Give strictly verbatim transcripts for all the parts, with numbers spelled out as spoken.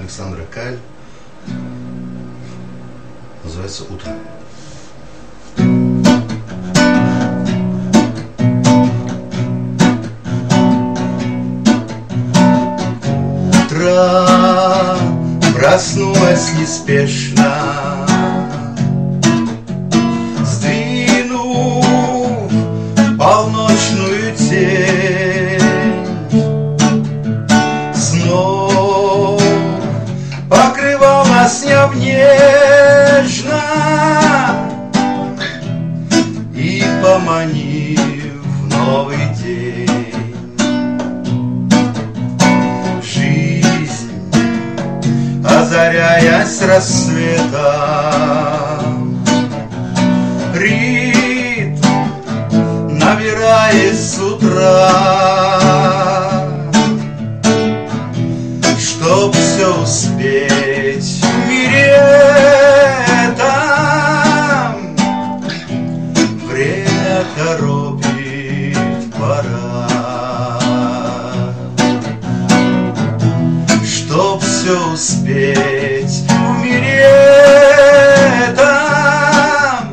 Александра Каль. Называется «Утро». Утро проснулась неспешно, сдвинув полночную тень, снов покрывал нас неб нежно и поманив в новый день. Жизнь, озаряясь рассветом, ритм набирает с утра, чтоб все успеть в мире этом. Время торопит, пора, чтоб все успеть в мире этом.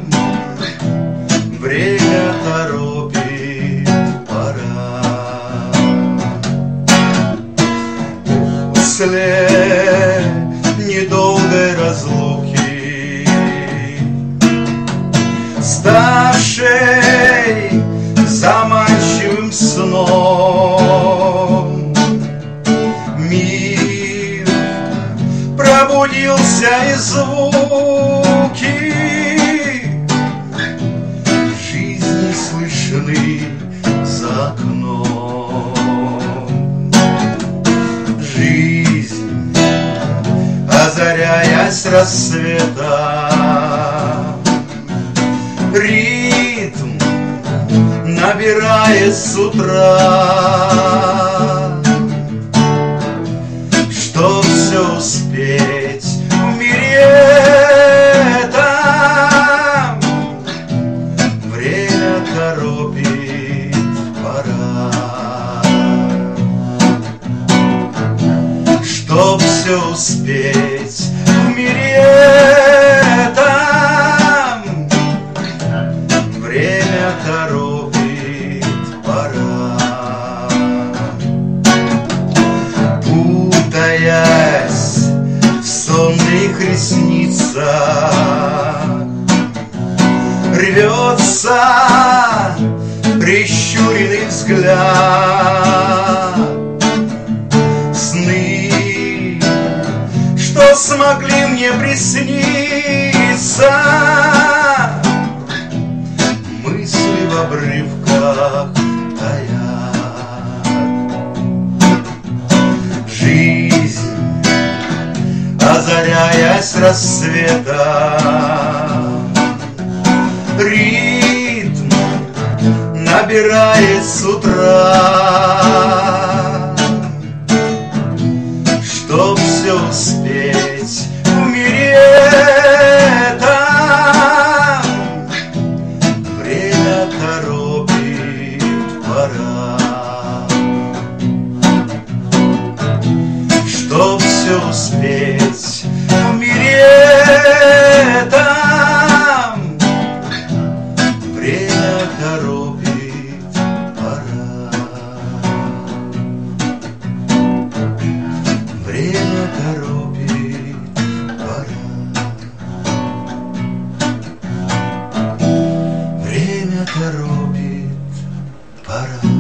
Время торопит, пора. После недолгой разлуки, ставшей заманчивым сном, мир пробудился, и звуки жизни слышны за окном. Жизнь, озаряясь рассветом, ритм набирает с утра, чтоб все успеть в мире этом. Время торопит, пора, чтоб все успеть в мире этом. Время торопит, пора. Путаясь в сонных ресницах, рвется прищуренный взгляд. Сны, что смогли мне присниться, мысли в обрывках таят. Жизнь, озаряясь рассветом, ритм набирает с утра, чтоб все успеть в мире этом. Время торопит, пора, чтоб все успеть в мире этом. Время торопит, пора. Время торопит, пора. Время торопит, пора.